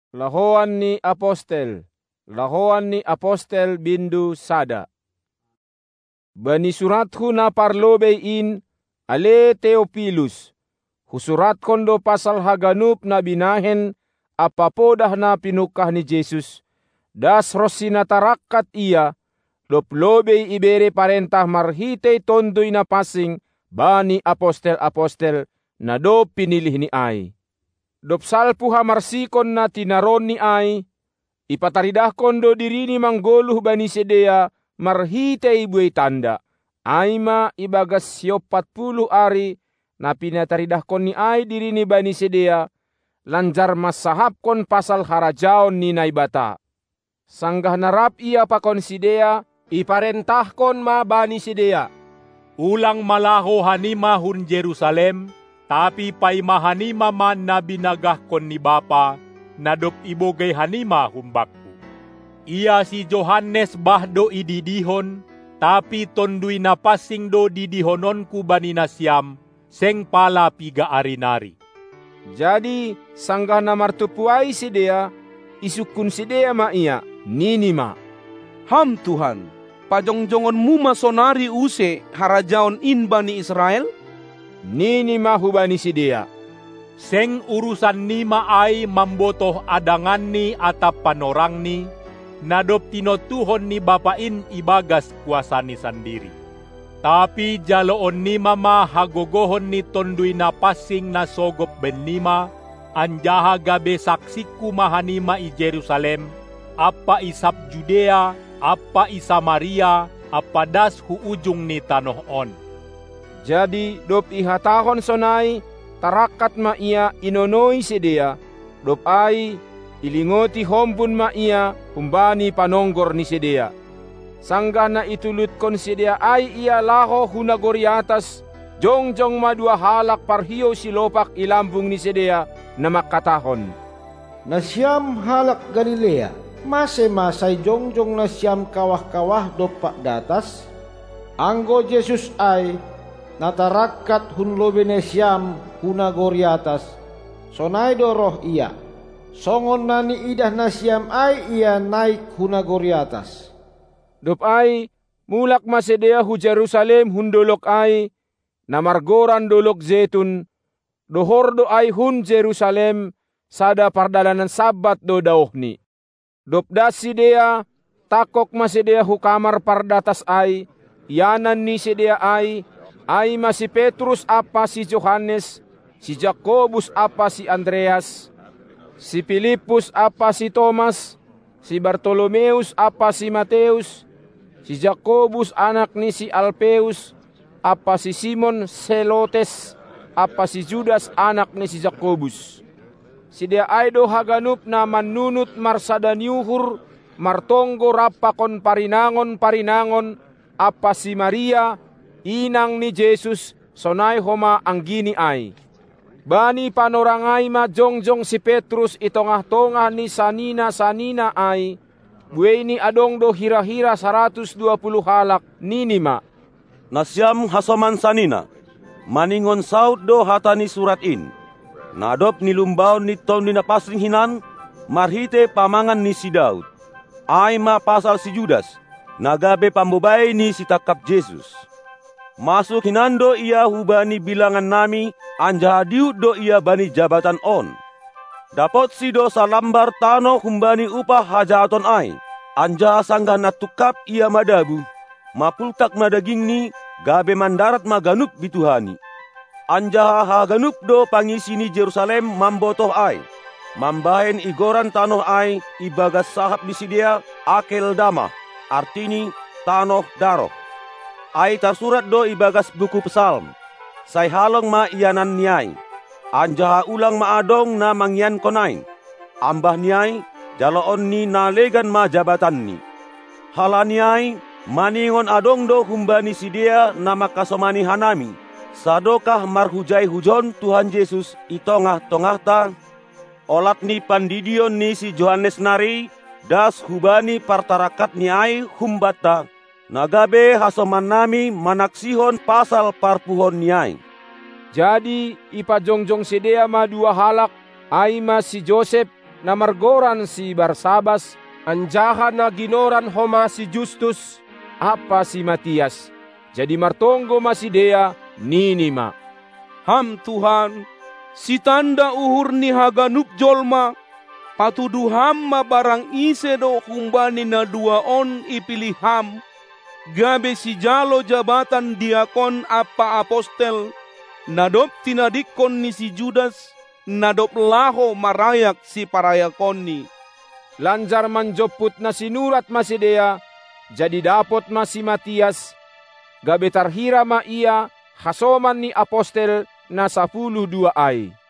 Lahoan ni apostel bindu sada. Bani suratku na parlobein ale Theophilus. Husurat kondo pasal haganup na binahen apapodah na pinukah ni Jesus. Das rosina tarakat ia, loplobei ibere parentah marhitei tondoy na pasing bani apostel-apostel na do pinilih ni ay. Dop salpu hamarsikon na tinaron ni ay, ipataridahkon do dirini manggoluh bani sedea marhitei buay tanda. Ay ma ibagas 40 ari na pinataridahkon ni ay dirini bani sedea, lanjar masahapkon pasal harajaon ni Naibata. Sanggah narap ia pakon sidea, iparentahkon ma bani sidea. Ulang malaho hanima hun Jerusalem, tapi pay mahanima man na binagahkon ni Bapa, nadop ibogay hanima humbakku. Ia si Johannes bahdo ididihon, tapi tonduy na pasing do didihononku bani nasyam, seng pala piga arinari. Jadi sanggah na martupuay sidea, isukun sidea ma iya, ninima. Ham Tuhan, pajongjongon mu masonari use harajaon in bani Israel? Ninima hubani sidea. Seng urusan nima ay mambotoh adangan ni atap panorang ni, nadop tinotuhon ni bapain ibagas kuasa ni sandiri. Tapi jaloon ni mama hagogohon ni tonduy na pasing na sogop ben nima, anjaha gabe saksiku mahanima i Jerusalem, apa isap Judea, apa i Samaria, apa das hu ujung ni tanoh on. Jadi dop ihatahon sonai, tarakat ma ia inonoi sidea, dop ai ilingoti hombun ma ia humbani panonggor ni sidea. Sanggah na itulut kon sidea ay ia laho hunagori atas, jongjong madua halak parhiyo silopak ilambung ni sidea na makatahon. Nasyam halak Galilea, masay jongjong nasyam kawah-kawah dopak datas, anggo Jesus ay natarakat hunlobe nasyam hunagori atas, sonay doroh ia, songon nani idah nasyam ay ia naik hunagori atas. Dop ay, mulak masedea hu Jerusalem hundolok ay, namargoran dolok zetun, dohor do ay hun Jerusalem, sada pardalanan sabat do daohni. Dop das sidea, takok masedea hu kamar pardatas ay, yanan ni sidea ay si Petrus apa si Johannes, si Jakobus apa si Andreas, si Filipus apa si Thomas, si Bartolomeus apa si Mateus, si Jakobus anak ni si Alpeus, apa si Simon Selotes, apa si Judas anak ni si Jakobus. Sidea aido haganup na manunut marsadaniuhur, martonggo rapakon parinangon, apa si Maria, inang ni Jesus, sonay homa anggini ay. Bani panorangay ma jongjong si Petrus itongah-tongah ni sanina ay, buhay ni adong do hira-hira 120 halak ninima. Nasyam hasoman sanina, maningon saud do hatani surat in. Nadop nilumbaon ni ton ni napasring hinan, marhite pamangan ni si Daud. Ay ma pasal si Judas, nagabe pambubay ni si takap Jesus. Masuk hinando ia hubani bilangan nami, anjaha diut do ia bani jabatan on. Dapot si do salambar tano humbani upah hajaton ay, anjaha sanggah natukap ia madabu, mapultak madaging ni, gabe mandarat maganup bituhani. Anjaha haganup do pangisi ni Jerusalem mambotoh ay, mambahen igoran tanoh ay, ibagas sahap di sidea akel dama, artini tanoh daroh. Ay tarsurat do ibagas buku pesalm, say halong ma ianan niay, anjaha ulang maadong na mangyan konain, ambah niay, jaloon ni nalegan ma jabatan ni. Halaniay, maningon adong do humbani sidea na makasomani hanami, sadokah marhujay hujon Tuhan Yesus itongah-tongah ta, olat ni pandidion ni si Johannes nari, das hubani partarakat ni ay humbata, nagabe hasoman nami manaksihon pasal parpuhon niay. Jadi ipajongjong sidea ma dua halak, ay ma si Joseph, na margoran si Barsabas, anjahan na ginoran homa si Justus, apa si Matias. Jadi martonggo masidea ninima. Ham Tuhan, si tanda uhur ni haganup jolma, patuduham mabarang ise do kumbani na duaon ipilih ham, gabe si jalo jabatan diakon apa apostel, nadop tinadikon ni si Judas, nadop laho marayak si parayakon ni. Lanjar manjoput na sinurat masidea, jadi dapot ma si Matias, gabe tarhira ma ia hasoman ni apostel na 12 ay.